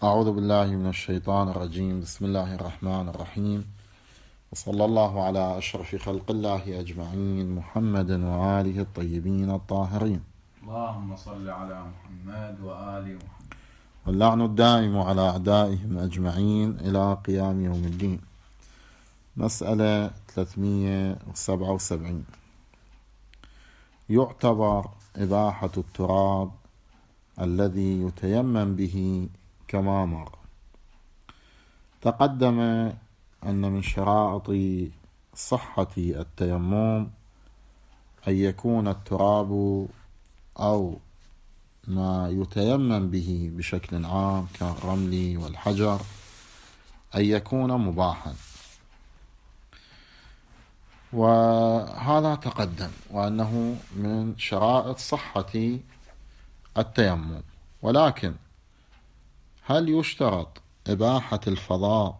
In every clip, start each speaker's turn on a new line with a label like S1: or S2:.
S1: أعوذ بالله من الشيطان الرجيم. بسم الله الرحمن الرحيم، وصلى الله على أشرف خلق الله أجمعين، محمد وآله الطيبين الطاهرين.
S2: اللهم صل على محمد وآل محمد.
S1: واللعن الدائم على أعدائهم أجمعين إلى قيام يوم الدين. مسألة 377. يعتبر إباحة التراب الذي يتيمم به كما مر. تقدم أن من شرائط صحة التيمم أن يكون التراب أو ما يتيمم به بشكل عام كالرمل والحجر أن يكون مباحا، وهذا تقدم وأنه من شرائط صحة التيمم. ولكن هل يشترط إباحة الفضاء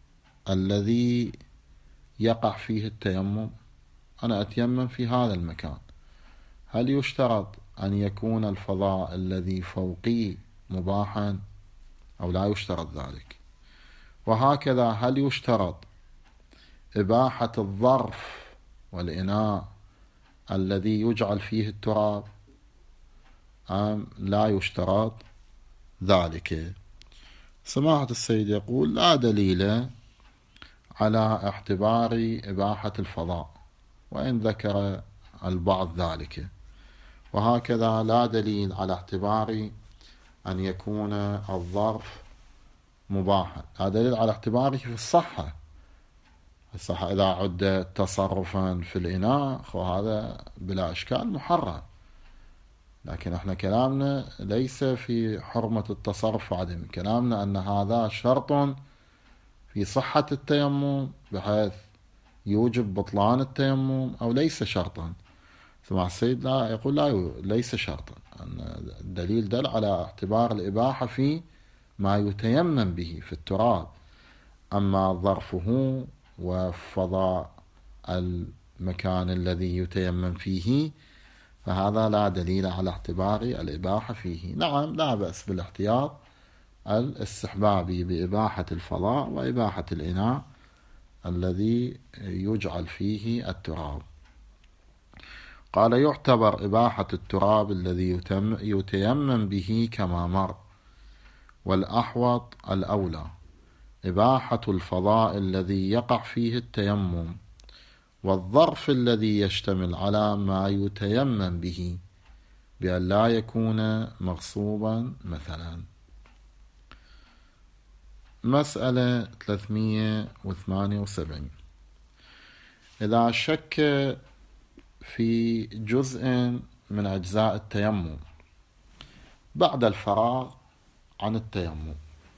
S1: الذي يقع فيه التيمم؟ أنا أتيمم في هذا المكان، هل يشترط أن يكون الفضاء الذي فوقي مباحا أو لا يشترط ذلك؟ وهكذا هل يشترط إباحة الظرف والإناء الذي يجعل فيه التراب أم لا يشترط ذلك؟ سماحة السيد يقول: لا دليل على اعتبار إباحة الفضاء، وإن ذكر البعض ذلك، وهكذا لا دليل على اعتبار أن يكون الظرف مباحا. لا دليل على اعتباره في الصحة إذا عد تصرفا في الإناء وهذا بلا إشكال محرم، لكن احنا كلامنا ليس في حرمة التصرف وعدم، كلامنا أن هذا شرط في صحة التيمم بحيث يوجب بطلان التيمم أو ليس شرطا. سمع السيد لا يقول لا ليس شرطا، أن الدليل دل على اعتبار الإباحة في ما يتيمم به في التراب، أما ظرفه وفضاء المكان الذي يتيمم فيه فهذا لا دليل على اعتبار الإباحة فيه. نعم، لا بأس بالاحتياط الاستحبابي بإباحة الفضاء وإباحة الإناء الذي يجعل فيه التراب. قال: يعتبر إباحة التراب الذي يتيمم به كما مر، والأحوط الأولى إباحة الفضاء الذي يقع فيه التيمم والظرف الذي يشتمل على ما يتيمم به بأن لا يكون مغصوبا مثلا. مسألة 378. إذا شك في جزء من أجزاء التيمم بعد الفراغ عن التيمم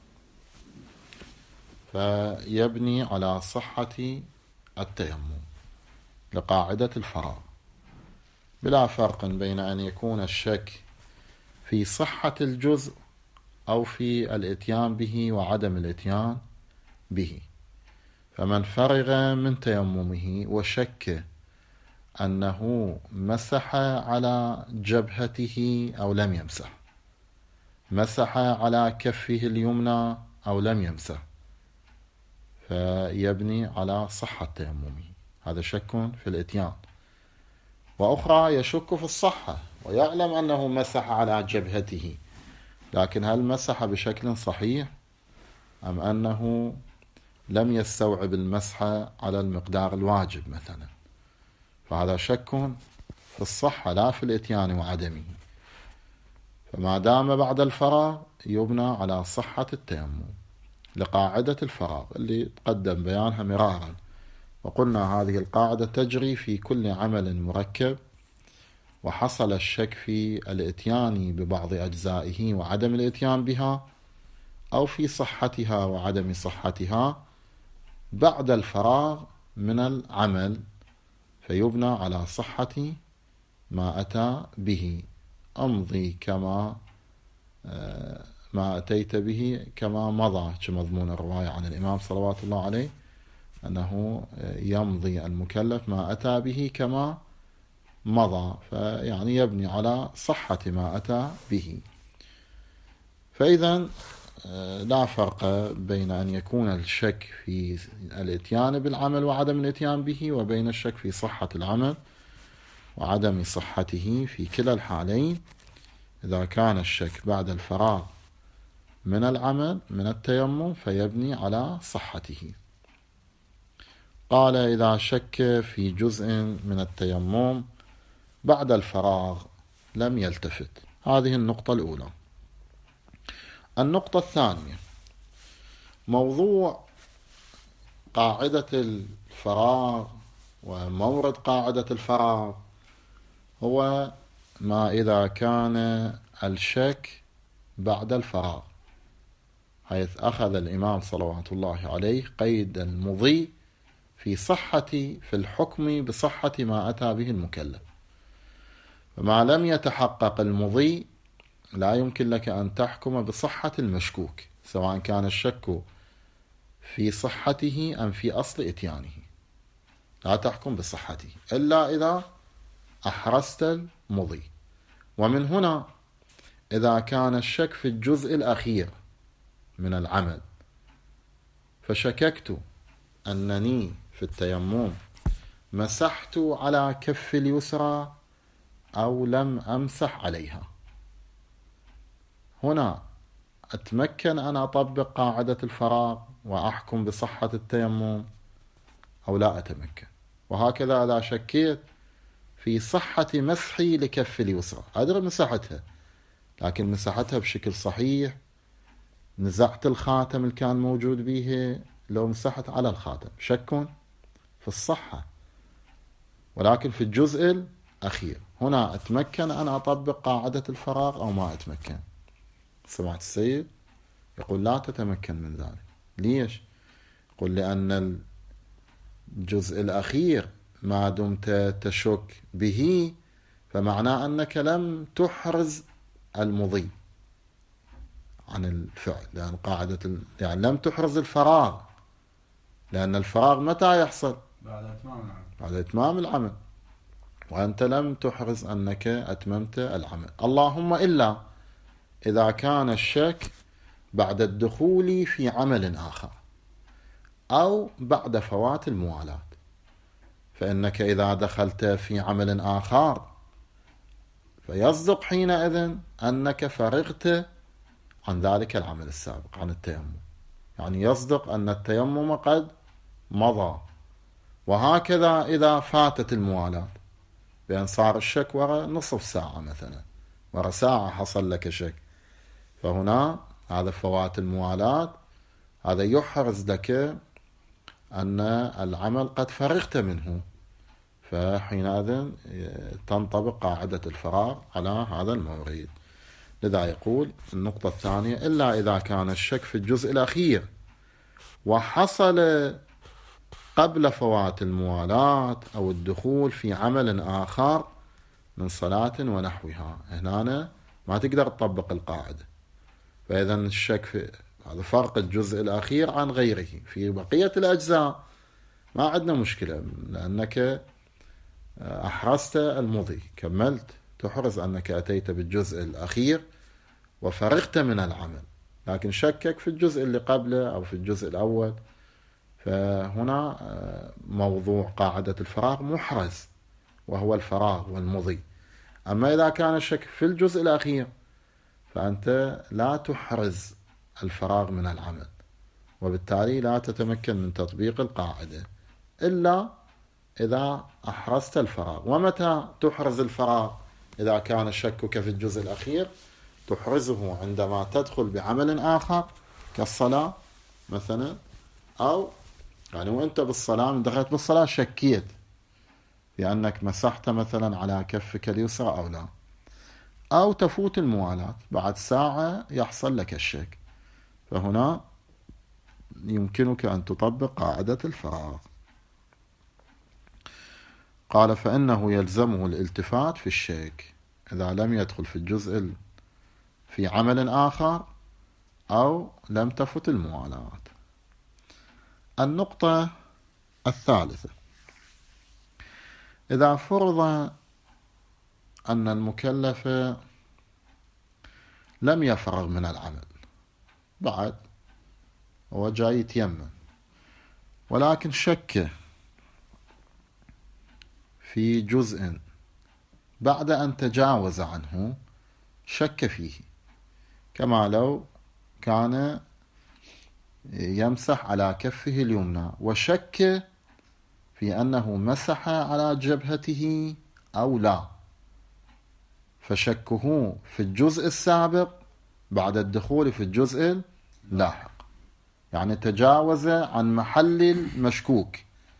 S1: فيبني على صحة التيمم لقاعدة الفراغ، بلا فرق بين أن يكون الشك في صحة الجزء أو في الإتيان به وعدم الإتيان به. فمن فرغ من تيممه وشك أنه مسح على جبهته أو لم يمسح، مسح على كفه اليمنى أو لم يمسح، فيبني على صحة تيممه. هذا شك في الإتيان. وأخرى يشك في الصحة ويعلم أنه مسح على جبهته، لكن هل مسح بشكل صحيح أم أنه لم يستوعب المسح على المقدار الواجب مثلا، فهذا شك في الصحة لا في الإتيان وعدمه. فما دام بعد الفراغ يبنى على صحة التيمم لقاعدة الفراغ اللي تقدم بيانها مرارا، وقلنا هذه القاعدة تجري في كل عمل مركب وحصل الشك في الإتيان ببعض أجزائه وعدم الإتيان بها، أو في صحتها وعدم صحتها بعد الفراغ من العمل، فيبنى على صحة ما أتى به. أمضي كما ما أتيت به كما مضى، كمضمون الرواية عن الإمام صلوات الله عليه أنه يمضي المكلف ما أتى به كما مضى، فيعني يبني على صحة ما أتى به. فإذا لا فرق بين أن يكون الشك في الإتيان بالعمل وعدم الإتيان به، وبين الشك في صحة العمل وعدم صحته. في كلا الحالين إذا كان الشك بعد الفراغ من العمل من التيمم فيبني على صحته. قال إذا شك في جزء من التيمم بعد الفراغ لم يلتفت. هذه النقطة الأولى. النقطة الثانية، موضوع قاعدة الفراغ ومورد قاعدة الفراغ هو ما إذا كان الشك بعد الفراغ، حيث أخذ الإمام صلوات الله عليه قيد المضي في الحكم بصحة ما أتى به المكلف. فما لم يتحقق المضي لا يمكن لك أن تحكم بصحة المشكوك، سواء كان الشك في صحته أم في أصل إتيانه. لا تحكم بصحته إلا إذا أحرزت المضي. ومن هنا إذا كان الشك في الجزء الأخير من العمل، فشككت أنني في التيمم مسحت على كف اليسرى أو لم أمسح عليها، هنا أتمكن أن أطبق قاعدة الفراغ وأحكم بصحة التيمم أو لا أتمكن. وهكذا إذا شكيت في صحة مسحي لكف اليسرى، أدري مسحتها لكن مسحتها بشكل صحيح، نزعت الخاتم اللي كان موجود به، لو مسحت على الخاتم شك في الصحة، ولكن في الجزء الأخير هنا أتمكن أن أطبق قاعدة الفراغ أو ما أتمكن. سمعت السيد يقول لا تتمكن من ذلك. ليش؟ يقول لأن الجزء الأخير ما دمت تشك به فمعناه أنك لم تحرز المضي عن الفعل، لأن قاعدة يعني لم تحرز الفراغ، لأن الفراغ متى يحصل؟ بعد إتمام العمل، وأنت لم تحرز أنك أتممت العمل. اللهم إلا إذا كان الشك بعد الدخول في عمل آخر أو بعد فوات الموالاة، فإنك إذا دخلت في عمل آخر فيصدق حينئذ أنك فرغت عن ذلك العمل السابق، عن التيمم، يعني يصدق أن التيمم قد مضى. وهكذا إذا فاتت الموالاة، بأن صار الشك وراء نصف ساعة مثلا، وراء ساعة حصل لك شك، فهنا هذا فوات الموالاة، هذا يحرز لك أن العمل قد فرغت منه، فحينئذ تنطبق قاعدة الفراغ على هذا المورد. لذا يقول النقطة الثانية إلا إذا كان الشك في الجزء الأخير وحصل قبل فوات الموالاة أو الدخول في عمل آخر من صلاة ونحوها، هنا ما تقدر تطبق القاعدة. فإذا الشك في هذا فرق الجزء الأخير عن غيره. في بقية الأجزاء ما عندنا مشكلة، لأنك أحرزت المضي، كملت، تحرز أنك أتيت بالجزء الأخير وفرغت من العمل، لكن شكك في الجزء اللي قبله أو في الجزء الأول، فهنا موضوع قاعدة الفراغ محرز وهو الفراغ والمضي. أما إذا كان الشك في الجزء الأخير فأنت لا تحرز الفراغ من العمل، وبالتالي لا تتمكن من تطبيق القاعدة إلا إذا أحرزت الفراغ. ومتى تحرز الفراغ؟ إذا كان شكك في الجزء الأخير تحرزه عندما تدخل بعمل آخر كالصلاة مثلا، أو يعني وأنت بالصلاة، من دخلت بالصلاة شكيت لأنك مسحت مثلا على كفك اليسرى أو لا، أو تفوت الموالاة بعد ساعة يحصل لك الشك، فهنا يمكنك أن تطبق قاعدة الفراغ. قال فإنه يلزمه الالتفات في الشك إذا لم يدخل في الجزء في عمل آخر أو لم تفت الموالاة. النقطة الثالثة، إذا فرض أن المكلف لم يفرغ من العمل بعد هو جاي يتيمم، ولكن شك في جزء بعد أن تجاوز عنه، شك فيه، كما لو كان يمسح على كفه اليمنى وشك في أنه مسح على جبهته أو لا، فشكه في الجزء السابق بعد الدخول في الجزء اللاحق، يعني تجاوز عن محل المشكوك.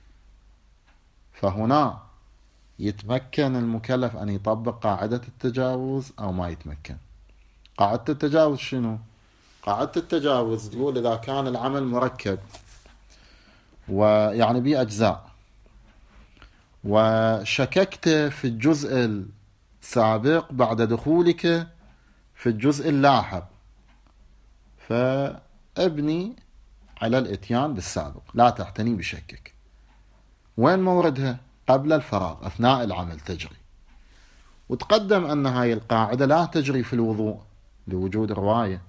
S1: فهنا يتمكن المكلف أن يطبق قاعدة التجاوز أو ما يتمكن. قاعدة التجاوز شنو؟ قاعدة التجاوز تقول إذا كان العمل مركب ويعني به أجزاء، وشككت في الجزء السابق بعد دخولك في الجزء اللاحق، فابني على الاتيان بالسابق، لا تعتني بشكك. وين موردها؟ قبل الفراغ، أثناء العمل تجري. وتقدم أن هاي القاعدة لا تجري في الوضوء لوجود رواية.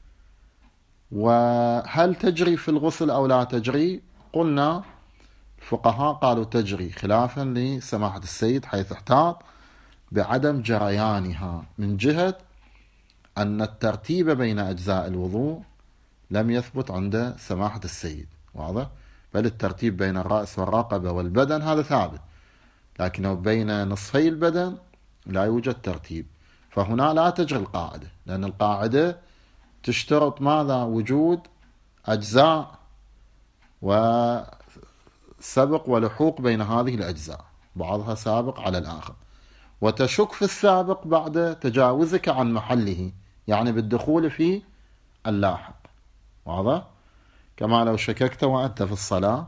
S1: وهل تجري في الغسل أو لا تجري؟ قلنا الفقهاء قالوا تجري، خلافا لسماحة السيد حيث احتاط بعدم جريانها، من جهة أن الترتيب بين أجزاء الوضوء لم يثبت عند سماحة السيد، واضح؟ بل الترتيب بين الرأس والرقبة والبدن هذا ثابت، لكنه بين نصفي البدن لا يوجد ترتيب. فهنا لا تجري القاعدة، لأن القاعدة تشترط ماذا؟ وجود أجزاء وسبق ولحوق بين هذه الأجزاء، بعضها سابق على الآخر، وتشك في السابق بعد تجاوزك عن محله، يعني بالدخول في اللاحق، واضح؟ كما لو شككت وأنت في الصلاة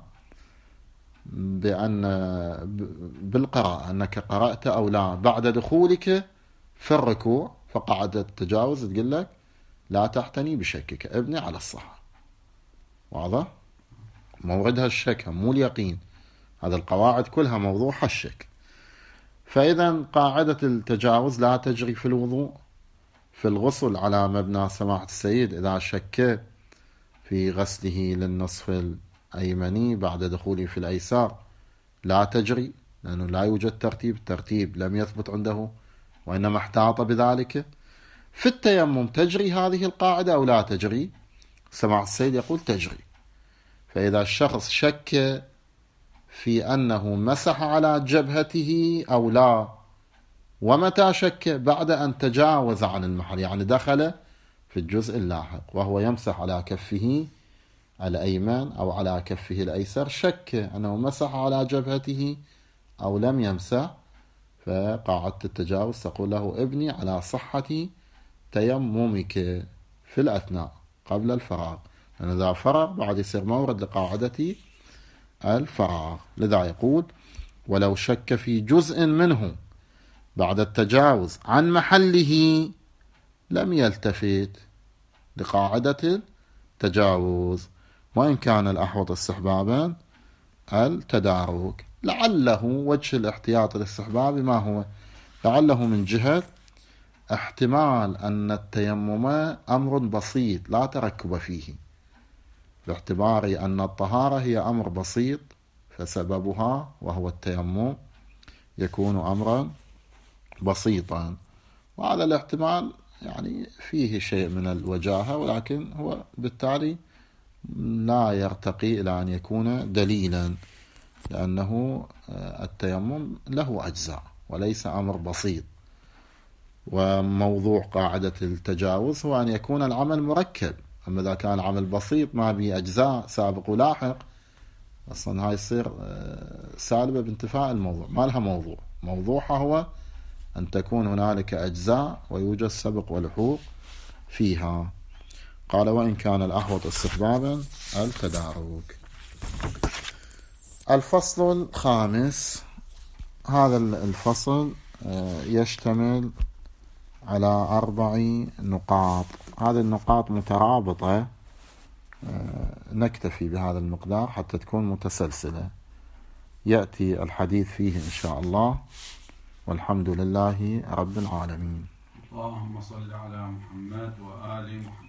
S1: بأن بالقراءة أنك قرأت أو لا بعد دخولك في الركوع، فقاعدة التجاوز تقول لك لا تعتني بشكك، ابني على الصحة، واضح؟ موردها الشك مو اليقين، هذا القواعد كلها موضوعها الشك. فإذا قاعدة التجاوز لا تجري في الوضوء. في الغسل على مبنى سماحة السيد إذا شك في غسله للنصف الأيمني بعد دخوله في الأيسار لا تجري، لأنه لا يوجد ترتيب، الترتيب لم يثبت عنده وإنما احتاط بذلك. في التيمم تجري هذه القاعدة أو لا تجري؟ سماحة السيد يقول تجري. فإذا الشخص شك في أنه مسح على جبهته أو لا، ومتى شك؟ بعد أن تجاوز عن المحل، يعني دخل في الجزء اللاحق وهو يمسح على كفه الأيمن أو على كفه الأيسر، شك أنه مسح على جبهته أو لم يمسح، فقاعدة التجاوز تقول له ابني على صحة تيممك في الأثناء قبل الفراغ، لأن إذا فرغ بعد يصير مورد لقاعدة الفراغ. لذا يقول ولو شك في جزء منه بعد التجاوز عن محله لم يلتفت لقاعدة التجاوز، وإن كان الأحوط استحبابا التدارك. لعله وجه الاحتياط الاستحبابي ما هو؟ لعله من جهة احتمال أن التيمم أمر بسيط لا تركب فيه، باعتبار أن الطهارة هي أمر بسيط، فسببها وهو التيمم يكون أمرا بسيطا، وهذا الاحتمال يعني فيه شيء من الوجاهة، ولكن هو بالتالي لا يرتقي إلى أن يكون دليلا، لأنه التيمم له أجزاء وليس أمر بسيط. وموضوع قاعدة التجاوز هو أن يكون العمل مركب، أما إذا كان العمل بسيط ما به أجزاء سابق ولاحق، أصلا هاي يصير سالبة بانتفاء الموضوع، ما لها موضوع. موضوعها هو أن تكون هنالك أجزاء ويوجد سبق ولحوق فيها. قال وإن كان الأحوط استحبابا التدارك. الفصل الخامس. هذا الفصل يشتمل على 4 نقاط، هذه النقاط مترابطة، نكتفي بهذا المقدار حتى تكون متسلسلة، يأتي الحديث فيه إن شاء الله، والحمد لله رب العالمين.
S2: اللهم صل على محمد وآل محمد.